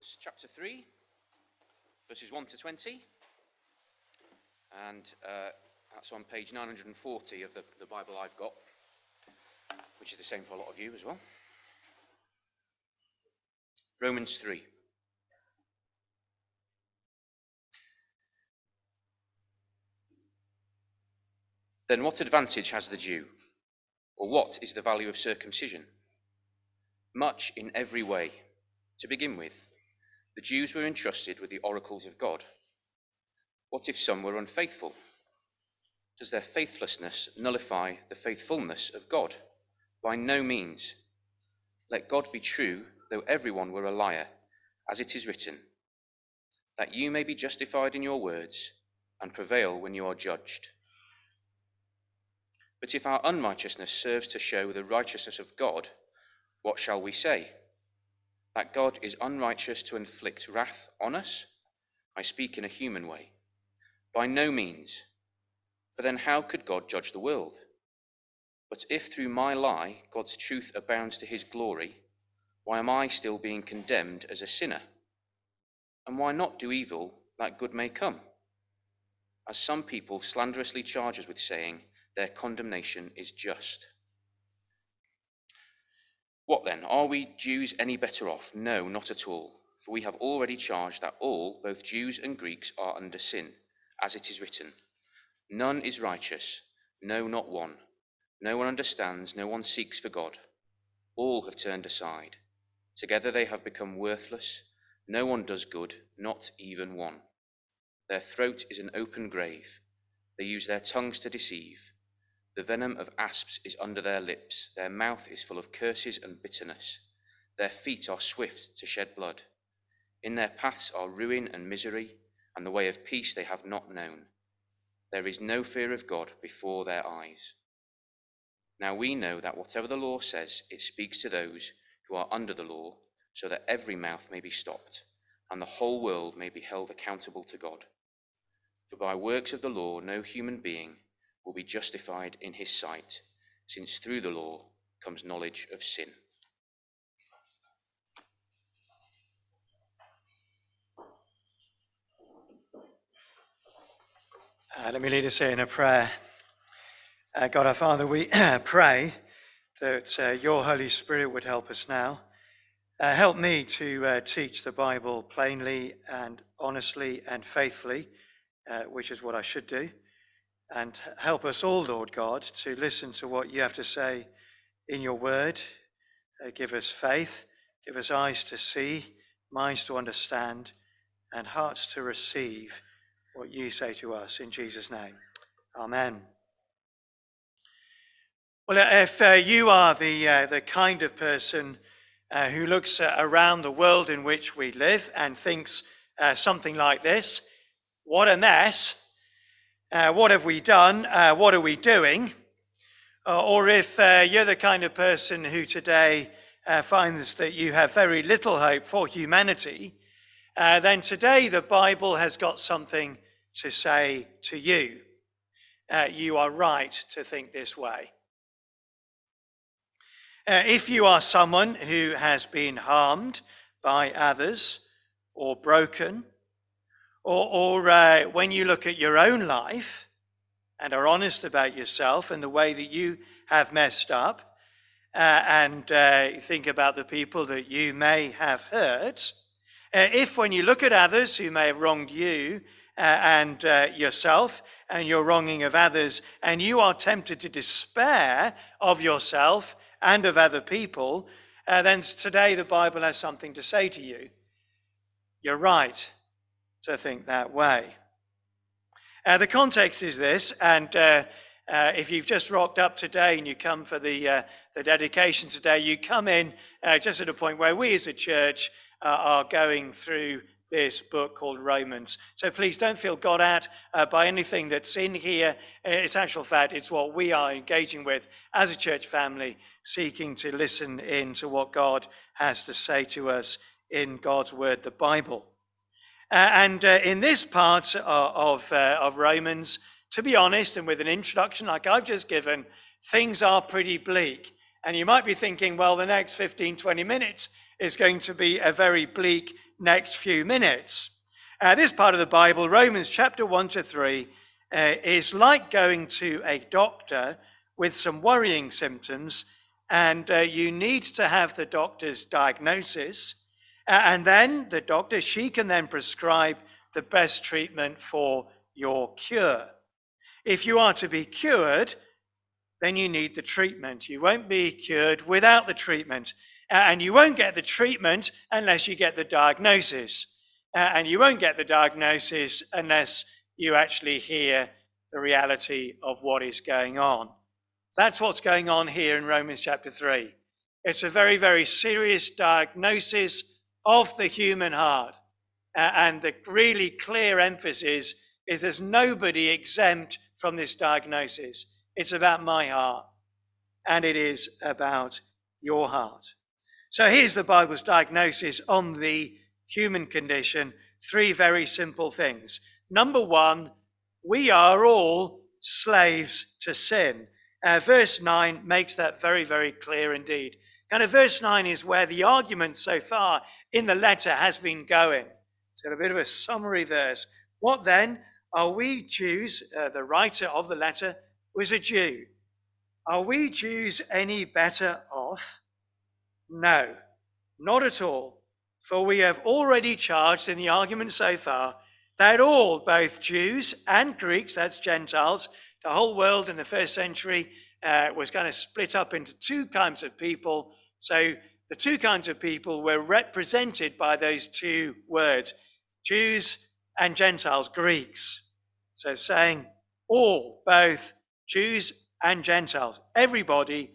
Chapter 3, verses 1 to 20, and that's on page 940 of the Bible I've got, which is the same for a lot of you as well. Romans 3. Then what advantage has the Jew? Or what is the value of circumcision? Much in every way. To begin with, the Jews were entrusted with the oracles of God. What if some were unfaithful? Does their faithlessness nullify the faithfulness of God? By no means. Let God be true, though everyone were a liar, as it is written, that you may be justified in your words and prevail when you are judged. But if our unrighteousness serves to show the righteousness of God, what shall we say? That God is unrighteous to inflict wrath on us? I speak in a human way. By no means. For then how could God judge the world? But if through my lie God's truth abounds to his glory, why am I still being condemned as a sinner? And why not do evil that good may come? As some people slanderously charge us with saying, their condemnation is just. What then? Are we Jews any better off? No, not at all. For we have already charged that all, both Jews and Greeks, are under sin, as it is written. None is righteous, no, not one. No one understands, no one seeks for God. All have turned aside. Together they have become worthless. No one does good, not even one. Their throat is an open grave. They use their tongues to deceive. The venom of asps is under their lips. Their mouth is full of curses and bitterness. Their feet are swift to shed blood. In their paths are ruin and misery, and the way of peace they have not known. There is no fear of God before their eyes. Now we know that whatever the law says, it speaks to those who are under the law, so that every mouth may be stopped, and the whole world may be held accountable to God. For by works of the law no human being will be justified in his sight, since through the law comes knowledge of sin. Let me lead us in a prayer. God our Father, we pray that your Holy Spirit would help us now. Help me to teach the Bible plainly and honestly and faithfully, which is what I should do. And help us all, Lord God, to listen to what you have to say in your word. Give us faith, give us eyes to see, minds to understand, and hearts to receive what you say to us in Jesus' name. Amen. Well, if you are the kind of person who looks around the world in which we live and thinks something like this, what a mess. What have we done? What are we doing? Or if you're the kind of person who today finds that you have very little hope for humanity, then today the Bible has got something to say to you. You are right to think this way. If you are someone who has been harmed by others or broken, or when you look at your own life and are honest about yourself and the way that you have messed up, and think about the people that you may have hurt, if when you look at others who may have wronged you and yourself, and you're wronging of others, and you are tempted to despair of yourself and of other people, then today the Bible has something to say to you. You're right to think that way. The context is this, and if you've just rocked up today and you come for the dedication today, you come in just at a point where we as a church are going through this book called Romans. So please don't feel got at by anything that's in here. It's actual fact, it's what we are engaging with as a church family, seeking to listen in to what God has to say to us in God's word, the Bible. And in this part of Romans, to be honest, and with an introduction like I've just given, things are pretty bleak. And you might be thinking, well, the next 15, 20 minutes is going to be a very bleak next few minutes. This part of the Bible, Romans chapter 1 to 3, is like going to a doctor with some worrying symptoms, and you need to have the doctor's diagnosis, and then the doctor, she can then prescribe the best treatment for your cure. If you are to be cured, then you need the treatment. You won't be cured without the treatment, and you won't get the treatment unless you get the diagnosis, and you won't get the diagnosis unless you actually hear the reality of what is going on. That's what's going on here in Romans chapter 3. It's a very, very serious diagnosis of the human heart. And the really clear emphasis is there's nobody exempt from this diagnosis. It's about my heart, and it is about your heart. So here's the Bible's diagnosis on the human condition. 3 very simple things. Number 1, we are all slaves to sin. Verse 9 makes that very, very clear indeed. Verse 9 is where the argument so far in the letter has been going. So a bit of a summary verse. What then? Are we Jews? The writer of the letter was a Jew. Are we Jews any better off? No, not at all. For we have already charged in the argument so far that all, both Jews and Greeks, that's Gentiles, the whole world in the first century was kind of split up into 2 kinds of people. So the 2 kinds of people were represented by those 2 words, Jews and Gentiles, Greeks. So saying all, both Jews and Gentiles, everybody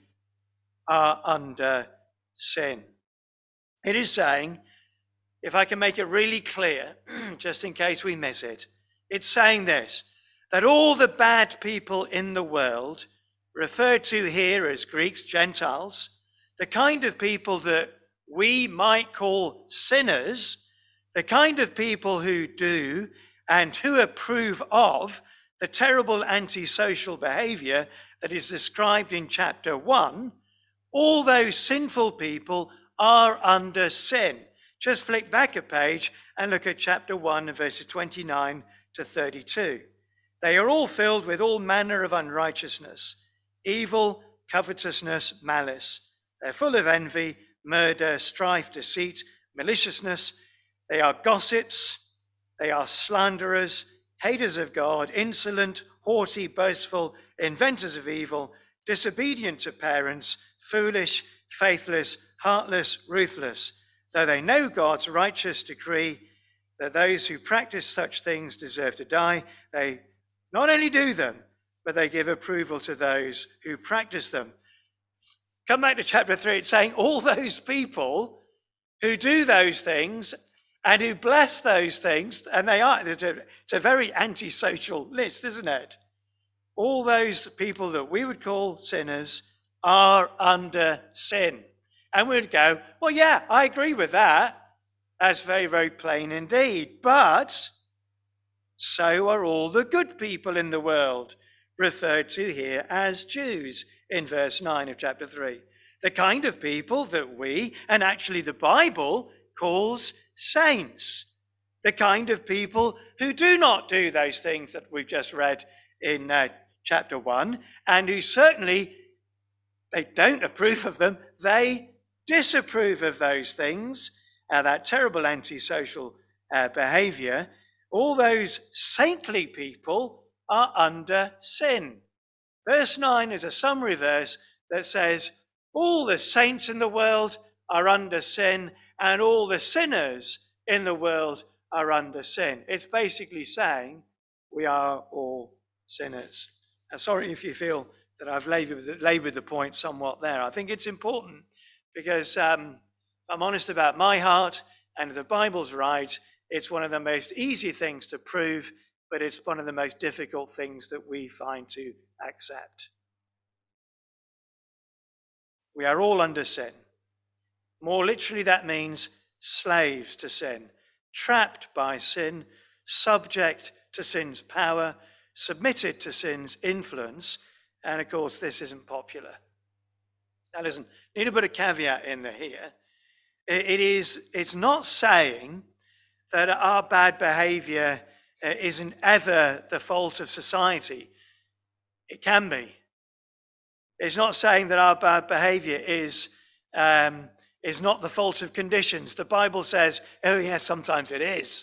are under sin. It is saying, if I can make it really clear, just in case we miss it, it's saying this, that all the bad people in the world, referred to here as Greeks, Gentiles, the kind of people that we might call sinners, the kind of people who do and who approve of the terrible antisocial behavior that is described in chapter 1, all those sinful people are under sin. Just flick back a page and look at chapter 1, verses 29 to 32. They are all filled with all manner of unrighteousness, evil, covetousness, malice. They're full of envy, murder, strife, deceit, maliciousness. They are gossips. They are slanderers, haters of God, insolent, haughty, boastful, inventors of evil, disobedient to parents, foolish, faithless, heartless, ruthless. Though they know God's righteous decree that those who practice such things deserve to die, they not only do them, but they give approval to those who practice them. Come back to chapter 3, it's saying all those people who do those things and who bless those things, and it's a very antisocial list, isn't it? All those people that we would call sinners are under sin. And we'd go, well, yeah, I agree with that. That's very, very plain indeed. But so are all the good people in the world, referred to here as Jews in verse 9 of chapter 3. The kind of people that we, and actually the Bible, calls saints. The kind of people who do not do those things that we've just read in chapter 1, and who certainly, they don't approve of them, they disapprove of those things, that terrible antisocial behavior. All those saintly people are under sin. Verse 9 is a summary verse that says all the saints in the world are under sin and all the sinners in the world are under sin. It's basically saying we are all sinners. I'm sorry if you feel that I've labored the point somewhat there. I think it's important because I'm honest about my heart, and if the Bible's right, it's one of the most easy things to prove, but it's one of the most difficult things that we find to accept. We are all under sin. More literally, that means slaves to sin, trapped by sin, subject to sin's power, submitted to sin's influence, and of course, this isn't popular. Now listen, need a bit of caveat in there here. It's not saying that our bad behavior isn't ever the fault of society. It can be. It's not saying that our bad behavior is not the fault of conditions. The Bible says, oh yes, sometimes it is.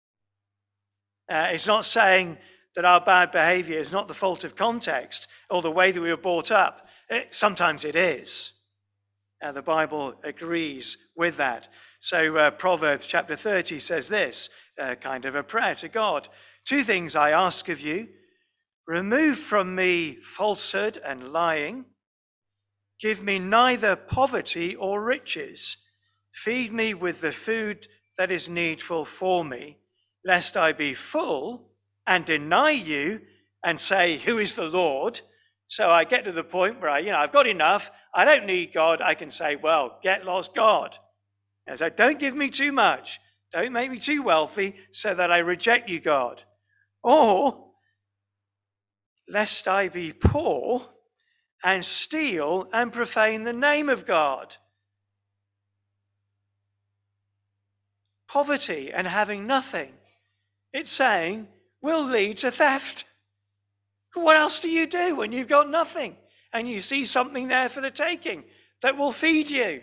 It's not saying that our bad behavior is not the fault of context or the way that we were brought up. Sometimes it is. The Bible agrees with that. So Proverbs chapter 30 says this, kind of a prayer to God. 2 things I ask of you. Remove from me falsehood and lying. Give me neither poverty or riches. Feed me with the food that is needful for me, lest I be full and deny you and say, who is the Lord? So I get to the point where I've got enough. I don't need God. I can say, well, get lost, God. And so don't give me too much. Don't make me too wealthy so that I reject you, God. Or, lest I be poor and steal and profane the name of God. Poverty and having nothing, it's saying, will lead to theft. What else do you do when you've got nothing and you see something there for the taking that will feed you?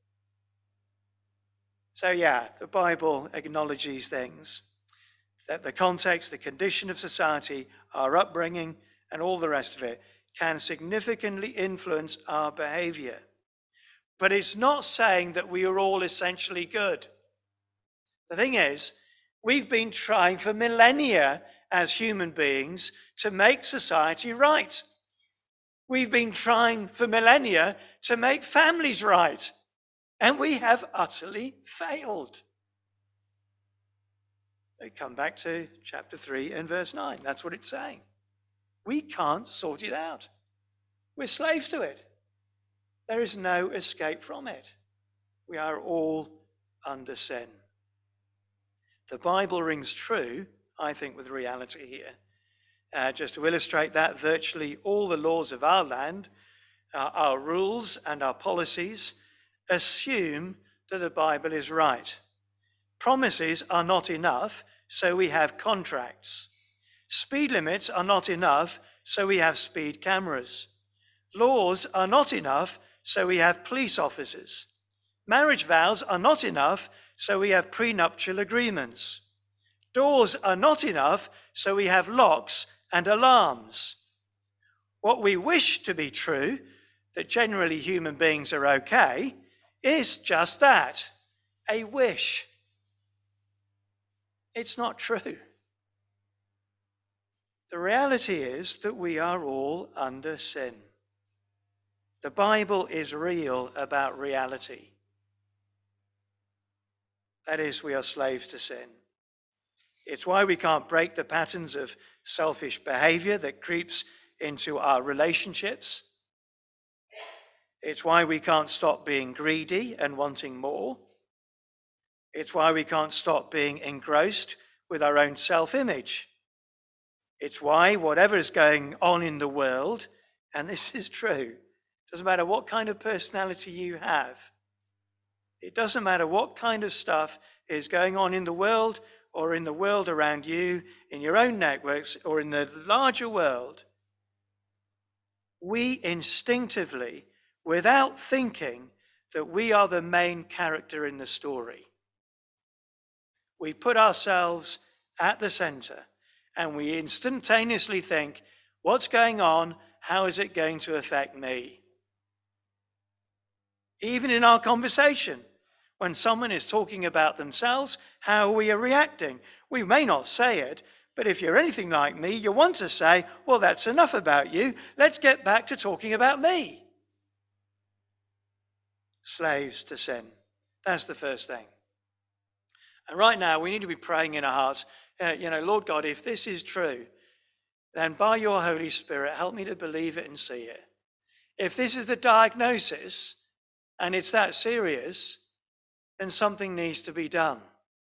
So the Bible acknowledges things, that the context, the condition of society, our upbringing, and all the rest of it can significantly influence our behavior. But it's not saying that we are all essentially good. The thing is, we've been trying for millennia as human beings to make society right. We've been trying for millennia to make families right. And we have utterly failed. They come back to chapter 3 and verse 9. That's what it's saying. We can't sort it out. We're slaves to it. There is no escape from it. We are all under sin. The Bible rings true, I think, with reality here. Just to illustrate that, virtually all the laws of our land, our rules and our policies, assume that the Bible is right. Promises are not enough, so we have contracts. Speed limits are not enough, so we have speed cameras. Laws are not enough, so we have police officers. Marriage vows are not enough, so we have prenuptial agreements. Doors are not enough, so we have locks and alarms. What we wish to be true, that generally human beings are okay, is just that, a wish. It's not true. The reality is that we are all under sin. The Bible is real about reality. That is, we are slaves to sin. It's why we can't break the patterns of selfish behavior that creeps into our relationships. It's why we can't stop being greedy and wanting more. It's why we can't stop being engrossed with our own self-image. It's why whatever is going on in the world, and this is true, doesn't matter what kind of personality you have. It doesn't matter what kind of stuff is going on in the world or in the world around you, in your own networks or in the larger world. We instinctively, without thinking, that we are the main character in the story. We put ourselves at the center and we instantaneously think, what's going on? How is it going to affect me? Even in our conversation, when someone is talking about themselves, how we are reacting. We may not say it, but if you're anything like me, you want to say, well, that's enough about you. Let's get back to talking about me. Slaves to sin. That's the first thing. And right now, we need to be praying in our hearts, Lord God, if this is true, then by your Holy Spirit, help me to believe it and see it. If this is the diagnosis, and it's that serious, then something needs to be done.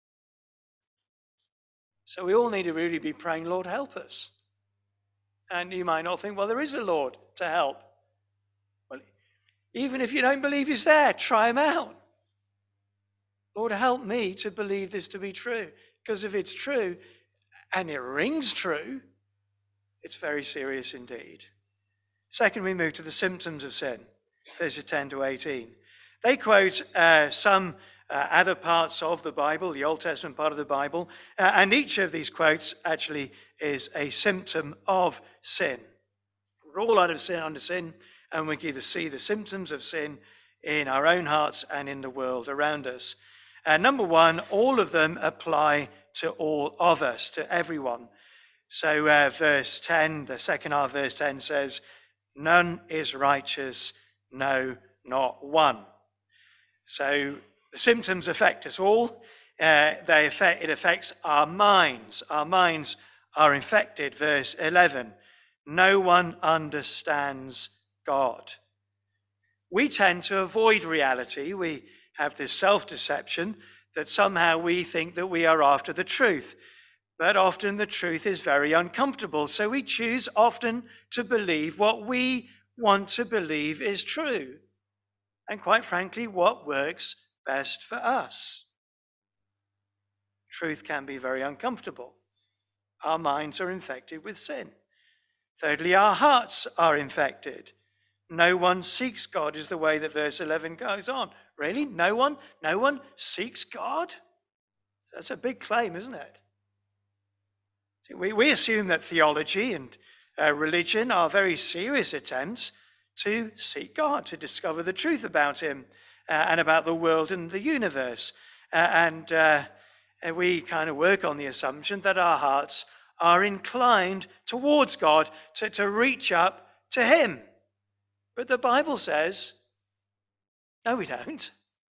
So we all need to really be praying, Lord, help us. And you might not think, well, there is a Lord to help. Well, even if you don't believe he's there, try him out. Lord, help me to believe this to be true. Because if it's true, and it rings true, it's very serious indeed. Second, we move to the symptoms of sin, verses 10 to 18. They quote some other parts of the Bible, the Old Testament part of the Bible, and each of these quotes actually is a symptom of sin. We're all under sin, and we can either see the symptoms of sin in our own hearts and in the world around us. Number one, all of them apply to all of us, to everyone. So verse 10, the second half of verse 10 says, none is righteous, no, not one. So the symptoms affect us all. It affects our minds. Our minds are infected. Verse 11, no one understands God. We tend to avoid reality. We have this self-deception that somehow we think that we are after the truth. But often the truth is very uncomfortable. So we choose often to believe what we want to believe is true. And quite frankly, what works best for us. Truth can be very uncomfortable. Our minds are infected with sin. Thirdly, our hearts are infected. No one seeks God is the way that verse 11 goes on. Really? No one seeks God? That's a big claim, isn't it? We assume that theology and religion are very serious attempts to seek God, to discover the truth about him and about the world and the universe. And we kind of work on the assumption that our hearts are inclined towards God, to reach up to him. But the Bible says, no, we don't.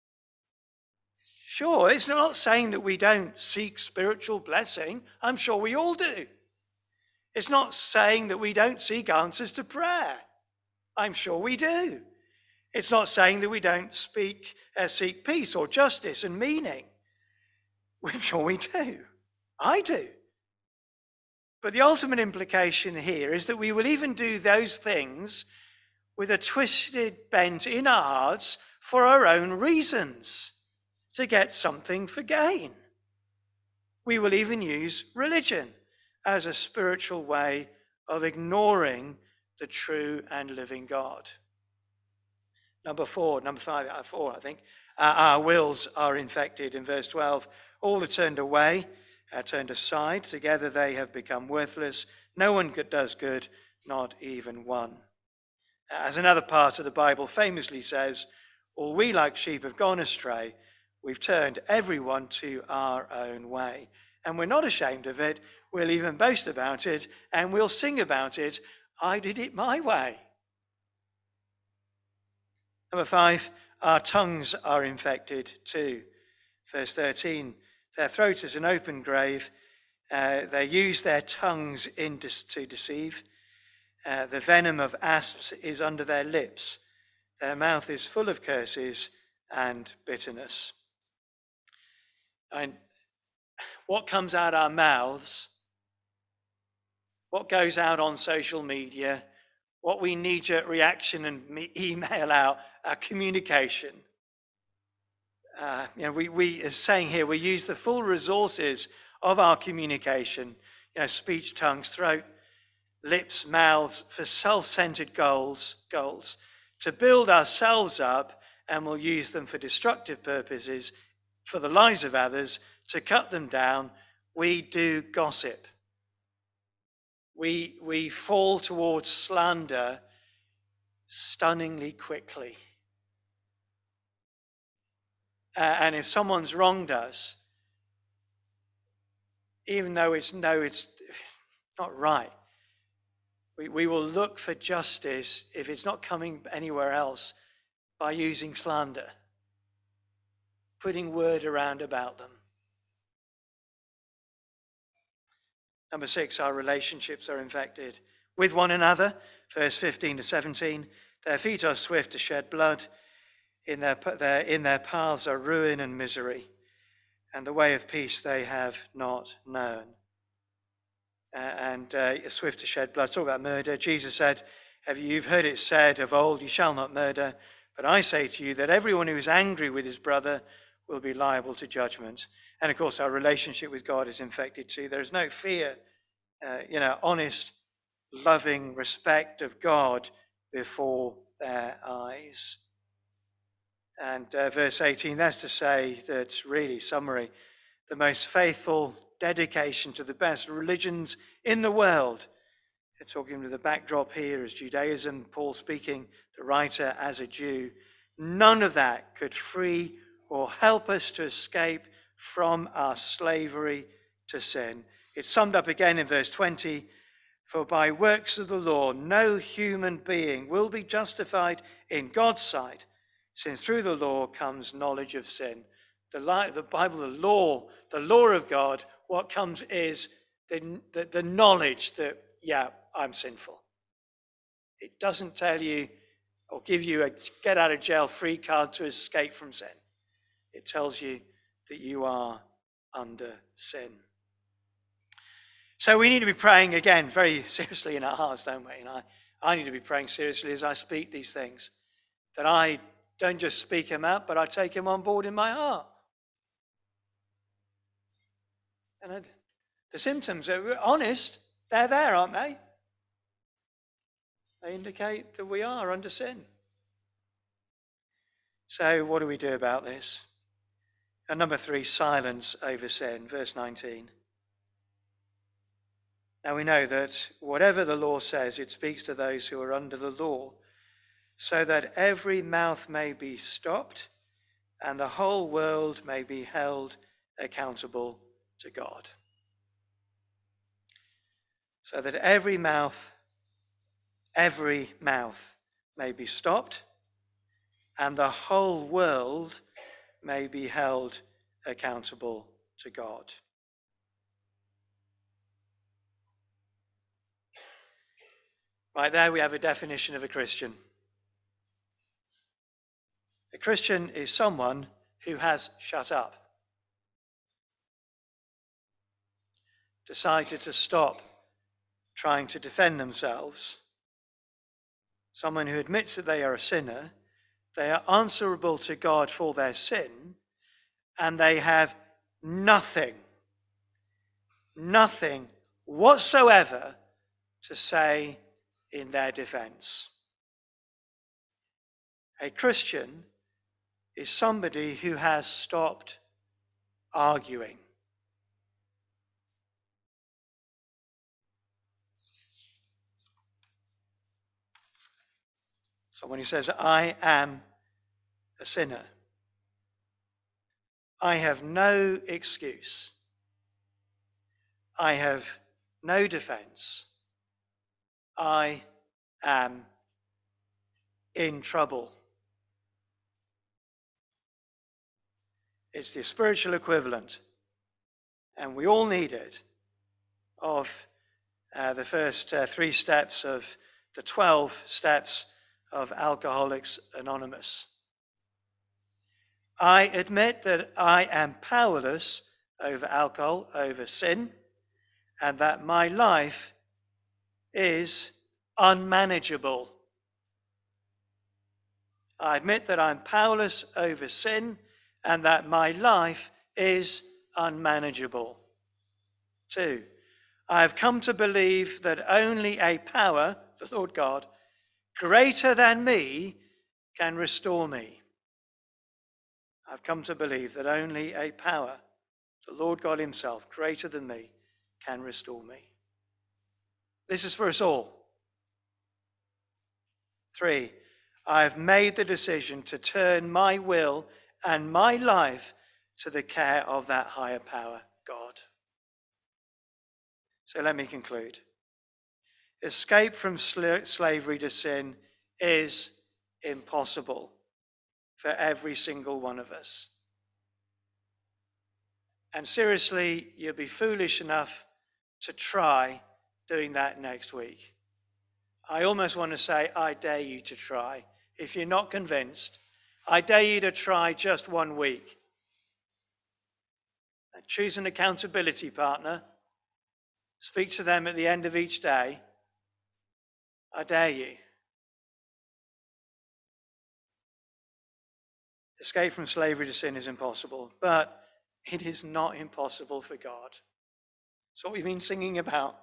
Sure, it's not saying that we don't seek spiritual blessing. I'm sure we all do. It's not saying that we don't seek answers to prayer. I'm sure we do. It's not saying that we don't seek peace or justice and meaning. I'm sure we do. I do. But the ultimate implication here is that we will even do those things with a twisted bent in our hearts for our own reasons, to get something for gain. We will even use religion as a spiritual way of ignoring the true and living God. Number four, I think. Our wills are infected in verse 12. All are turned away, turned aside. Together they have become worthless. No one does good, not even one. As another part of the Bible famously says, all we like sheep have gone astray. We've turned everyone to our own way. And we're not ashamed of it. We'll even boast about it and we'll sing about it. I did it my way. Number 5, our tongues are infected too. Verse 13, their throat is an open grave. They use their tongues to deceive. The venom of asps is under their lips. Their mouth is full of curses and bitterness. And what comes out our mouths, what goes out on social media, what we knee-jerk reaction and email out, our communication. We as saying here, we use the full resources of our communication, speech, tongues, throat, lips, mouths, for self-centered goals, to build ourselves up, and we'll use them for destructive purposes, for the lives of others, to cut them down. We do gossip. We fall towards slander stunningly quickly. And if someone's wronged us, even though it's not right, we will look for justice if it's not coming anywhere else by using slander, putting word around about them. Number 6, our relationships are infected with one another. Verse 15 to 17, their feet are swift to shed blood. In their paths are ruin and misery, and the way of peace they have not known. Swift to shed blood. Talk about murder. Jesus said, you've heard it said of old, you shall not murder. But I say to you that everyone who is angry with his brother will be liable to judgment. And of course, our relationship with God is infected too. There is no fear, honest, loving respect of God before their eyes. And verse 18, that's to say that really, summary, the most faithful dedication to the best religions in the world. We're talking with the backdrop here is Judaism, Paul speaking, the writer as a Jew. None of that could free or help us to escape from our slavery to sin. It's summed up again in verse 20, for by works of the law, no human being will be justified in God's sight, since through the law comes knowledge of sin. The Bible, the law of God, what comes is the knowledge that, I'm sinful. It doesn't tell you or give you a get out of jail free card to escape from sin. It tells you that you are under sin. So we need to be praying again very seriously in our hearts, don't we? And I need to be praying seriously as I speak these things, that I don't just speak them out, but I take them on board in my heart. And the symptoms are honest. They're there, aren't they? They indicate that we are under sin. So what do we do about this? And number 3, silence over sin. Verse 19. Now we know that whatever the law says, it speaks to those who are under the law, so that every mouth may be stopped and the whole world may be held accountable to God. So that every mouth may be stopped and the whole world may be held accountable to God. Right there we have a definition of a Christian. A Christian is someone who has shut up, decided to stop trying to defend themselves. Someone who admits that they are a sinner, they are answerable to God for their sin, and they have nothing whatsoever to say in their defense. A Christian is somebody who has stopped arguing. Someone who says, I am a sinner. I have no excuse. I have no defense. I am in trouble. It's the spiritual equivalent, and we all need it, of the first 3 steps of the 12 steps of Alcoholics Anonymous. I admit that I am powerless over alcohol, over sin, and that my life is unmanageable. I admit that I'm powerless over sin and that my life is unmanageable. 2, I have come to believe that only a power, the Lord God, greater than me can restore me. I've come to believe that only a power, the Lord God himself, greater than me, can restore me. This is for us all. 3, I have made the decision to turn my will and my life to the care of that higher power, God. So let me conclude. Escape from slavery to sin is impossible for every single one of us. And seriously, you'll be foolish enough to try doing that next week. I almost want to say, I dare you to try. If you're not convinced, I dare you to try just 1 week. Choose an accountability partner. Speak to them at the end of each day. I dare you. escape from slavery to sin is impossible, but it is not impossible for God. It's what we've been singing about.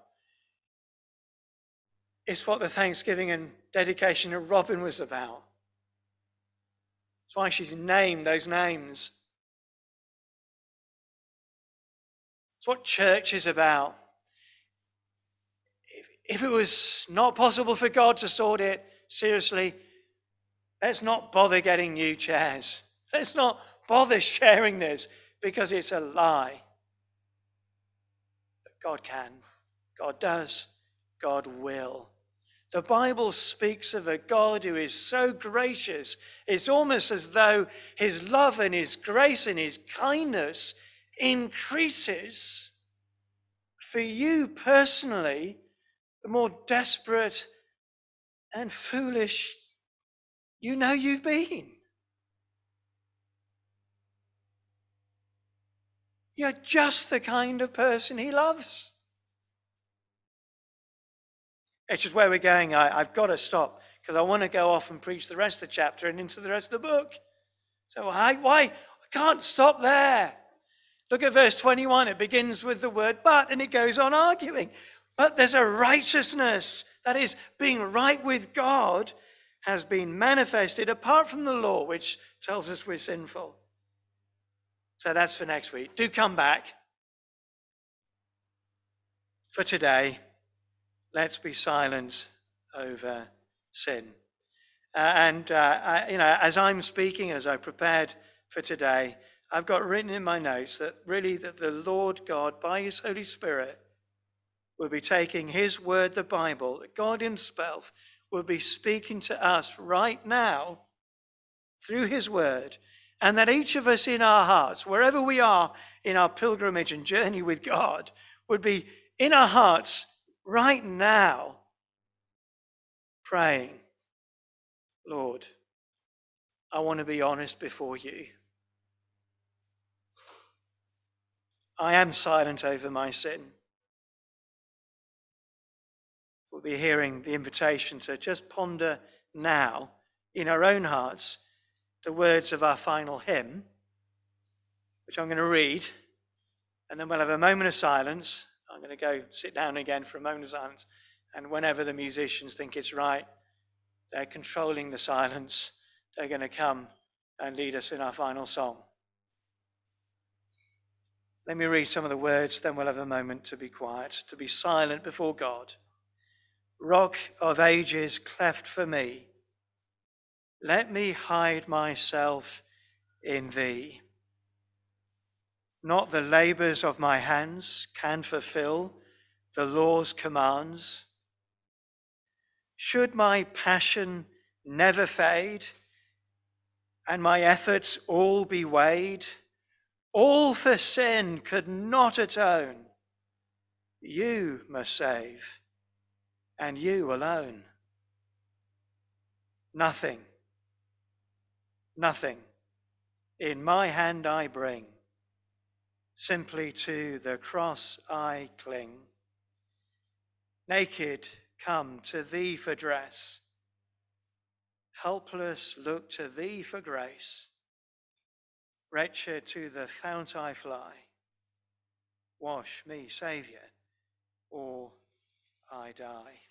It's what the thanksgiving and dedication of Robin was about. That's why she's named those names. It's what church is about. If it was not possible for God to sort it, seriously, let's not bother getting new chairs. Let's not bother sharing this because it's a lie. But God can. God does. God will. The Bible speaks of a God who is so gracious. It's almost as though his love and his grace and his kindness increases for you personally, the more desperate and foolish you know you've been. You're just the kind of person he loves. It's just where we're going. I've got to stop because I want to go off and preach the rest of the chapter and into the rest of the book. So why? I can't stop there. Look at verse 21. It begins with the word but, and it goes on arguing. But there's a righteousness, that is, being right with God, has been manifested apart from the law, which tells us we're sinful. So that's for next week. Do come back. For today, let's be silent over sin. As I'm speaking, as I prepared for today, I've got written in my notes that really that the Lord God, by his Holy Spirit, will be taking his word, the Bible, that God himself will be speaking to us right now through his word, and that each of us in our hearts, wherever we are in our pilgrimage and journey with God, would be in our hearts right now praying, Lord, I want to be honest before you. I am silent over my sin. We'll be hearing the invitation to just ponder now in our own hearts the words of our final hymn, which I'm going to read, and then we'll have a moment of silence. I'm going to go sit down again for a moment of silence, and whenever the musicians think it's right, they're controlling the silence, they're going to come and lead us in our final song. Let me read some of the words, then we'll have a moment to be quiet, to be silent before God. Rock of ages cleft for me, let me hide myself in thee. Not the labors of my hands can fulfill the law's commands. Should my passion never fade and my efforts all be weighed, all for sin could not atone. You must save, and you alone. Nothing in my hand I bring, simply to the cross I cling. Naked come to thee for dress, helpless look to thee for grace. Wretched to the fount I fly, wash me, Saviour, or I die.